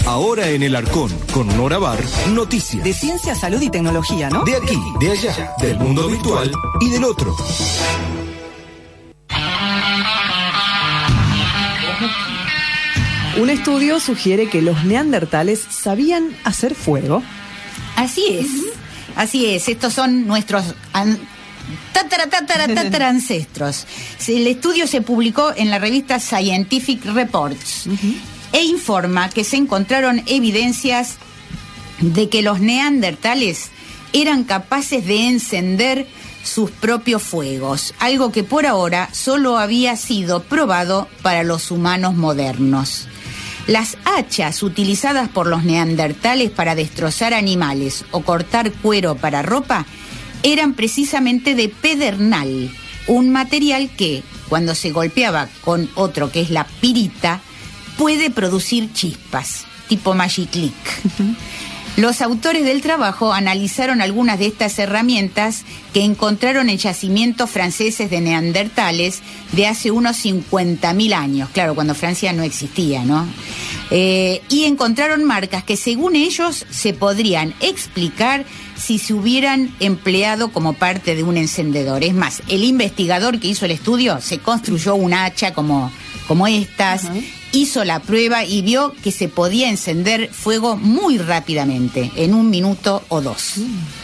Ahora en el Arcón, con Nora Bar, noticias. De ciencia, salud y tecnología, ¿no? De aquí, de allá, del mundo virtual y del otro. Un estudio sugiere que los neandertales sabían hacer fuego. Así es. Así es. Estos son nuestros ancestros. El estudio se publicó en la revista Scientific Reports e informa que se encontraron evidencias de que los neandertales eran capaces de encender sus propios fuegos, algo que por ahora solo había sido probado para los humanos modernos. Las hachas utilizadas por los neandertales para destrozar animales o cortar cuero para ropa eran precisamente de pedernal, un material que, cuando se golpeaba con otro que es la pirita, puede producir chispas, tipo Magic Click. Los autores del trabajo analizaron algunas de estas herramientas que encontraron en yacimientos franceses de neandertales de hace unos 50.000 años, claro, cuando Francia no existía, ¿no? Y encontraron marcas que según ellos se podrían explicar si se hubieran empleado como parte de un encendedor. Es más, el investigador que hizo el estudio se construyó un hacha como estas, hizo la prueba y vio que se podía encender fuego muy rápidamente, en 1 minuto o 2.